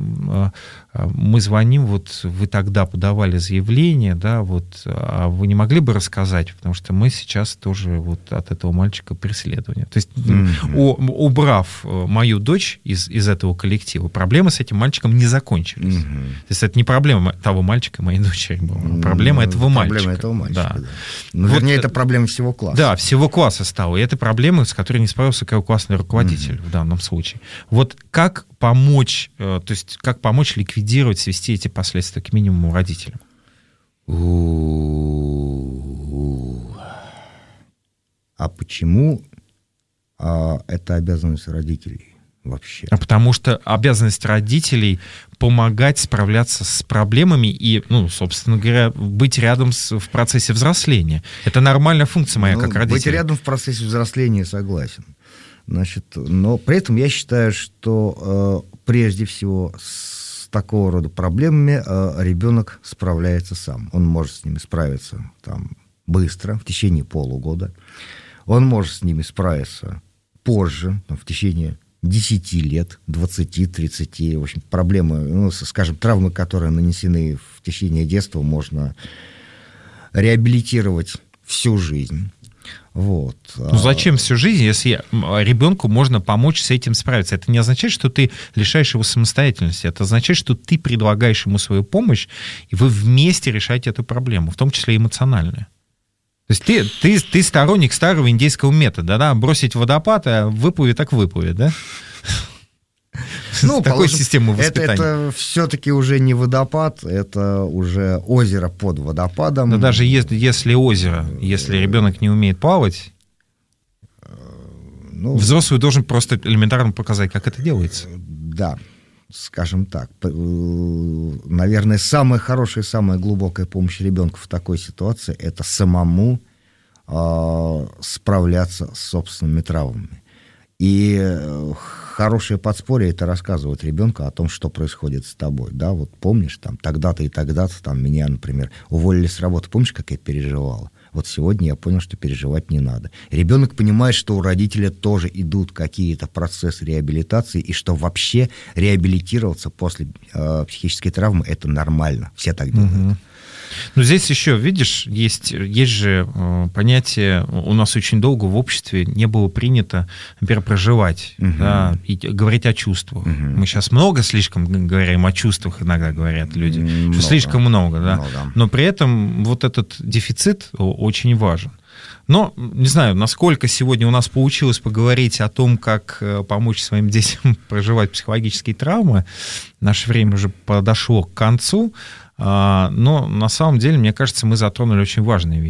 мы звоним, вот вы тогда подавали заявление, да, вот, а вы не могли бы рассказать, потому что мы сейчас тоже вот от этого мальчика преследуем. То есть, mm-hmm. у, убрав мою дочь из, из этого коллектива, проблемы с этим мальчиком не закончились. Mm-hmm. То есть это не проблема того мальчика, моей дочери была, а проблема mm-hmm. этого мальчика. Проблема этого мальчика, да. да. Ну, вот, вернее, это проблема всего класса. Да, всего класса стала. И это проблема, с которой не справился классный руководитель mm-hmm. в данном случае. Вот как помочь, то есть как помочь ликвидировать, свести эти последствия к минимуму родителям? А почему а, это обязанность родителей вообще? А потому что обязанность родителей помогать справляться с проблемами и, ну, собственно говоря, быть рядом с, в процессе взросления. Это нормальная функция моя, ну, как родителя. Быть рядом в процессе взросления, согласен. Значит, но при этом я считаю, что э, прежде всего с такого рода проблемами э, ребенок справляется сам. Он может с ними справиться там, быстро, в течение полугода. Он может с ними справиться позже, там, в течение десяти лет, двадцати, тридцати. В общем, проблемы, ну, скажем, травмы, которые нанесены в течение детства, можно реабилитировать всю жизнь. Вот. Ну зачем всю жизнь, если ребенку можно помочь с этим справиться? Это не означает, что ты лишаешь его самостоятельности. Это означает, что ты предлагаешь ему свою помощь, и вы вместе решаете эту проблему, в том числе эмоциональную. То есть ты, ты, ты сторонник старого индейского метода, да? Бросить водопад, а выплывет так выплывет, да? Ну, такой системы воспитания. Это, это все-таки уже не водопад, это уже озеро под водопадом. Но даже если, если озеро, если ребенок не умеет плавать, ну, взрослый должен просто элементарно показать, как это делается. Да, скажем так. Наверное, самая хорошая, самая глубокая помощь ребенку в такой ситуации — это самому э, справляться с собственными травмами. И хорошее подспорье — это рассказывать ребенку о том, что происходит с тобой. Да, вот помнишь, там, тогда-то и тогда-то там, меня, например, уволили с работы. Помнишь, как я переживала? Вот сегодня я понял, что переживать не надо. Ребенок понимает, что у родителя тоже идут какие-то процессы реабилитации, и что вообще реабилитироваться после э, психической травмы — это нормально. Все так делают. Угу. Ну, здесь еще, видишь, есть, есть же э, понятие, у нас очень долго в обществе не было принято, например, проживать, uh-huh. да, и говорить о чувствах. Uh-huh. Мы сейчас много слишком говорим о чувствах, иногда говорят люди, много. Что слишком много, да, много. Но при этом вот этот дефицит очень важен. Но не знаю, насколько сегодня у нас получилось поговорить о том, как помочь своим детям проживать психологические травмы. Наше время уже подошло к концу. Но на самом деле, мне кажется, мы затронули очень важные вещи.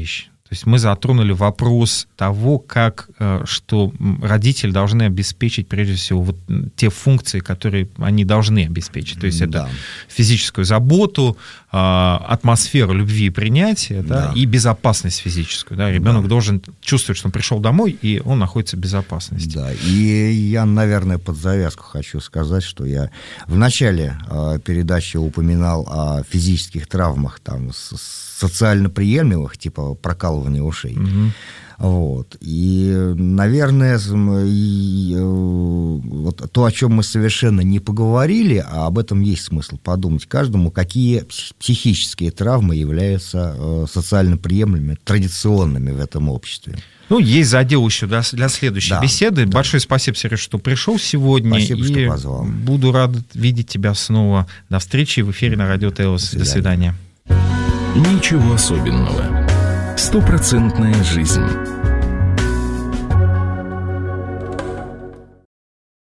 То есть мы затронули вопрос того, как, что родители должны обеспечить, прежде всего, вот те функции, которые они должны обеспечить. То есть это да. физическую заботу, атмосферу любви и принятия, да, да. и безопасность физическую. Да. Ребенок да. должен чувствовать, что он пришел домой, и он находится в безопасности. Да, и я, наверное, под завязку хочу сказать, что я в начале передачи упоминал о физических травмах, там, социально приемлемых, типа прокалывания ушей. Угу. Вот. И, наверное, и, вот то, о чем мы совершенно не поговорили, а об этом есть смысл подумать каждому, какие психические травмы являются социально приемлемыми, традиционными в этом обществе. Ну, есть задел еще для, для следующей да, беседы. Да. Большое спасибо, Сереж, что пришел сегодня. Спасибо, и что позвал. Буду рад видеть тебя снова. До встречи в эфире на Радио ТЭОС. До свидания. Ничего особенного. Стопроцентная жизнь.